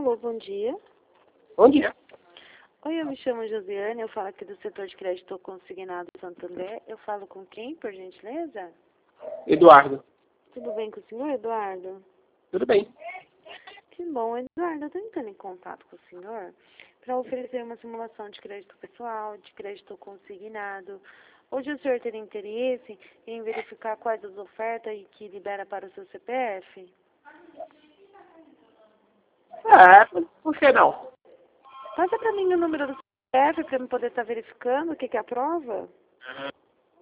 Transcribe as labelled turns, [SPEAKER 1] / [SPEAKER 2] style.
[SPEAKER 1] Alô, bom dia.
[SPEAKER 2] Bom dia.
[SPEAKER 1] Oi, eu me chamo Josiane, eu falo aqui do setor de crédito consignado Santander. Eu falo com quem, por gentileza?
[SPEAKER 2] Eduardo.
[SPEAKER 1] Tudo bem com o senhor, Eduardo?
[SPEAKER 2] Tudo bem.
[SPEAKER 1] Que bom, Eduardo, eu estou entrando em contato com o senhor para oferecer uma simulação de crédito pessoal, de crédito consignado. Hoje o senhor teria interesse em verificar quais as ofertas e que libera para o seu CPF?
[SPEAKER 2] Por que não?
[SPEAKER 1] Passa para mim o número do CPF para eu poder estar verificando o que é a prova.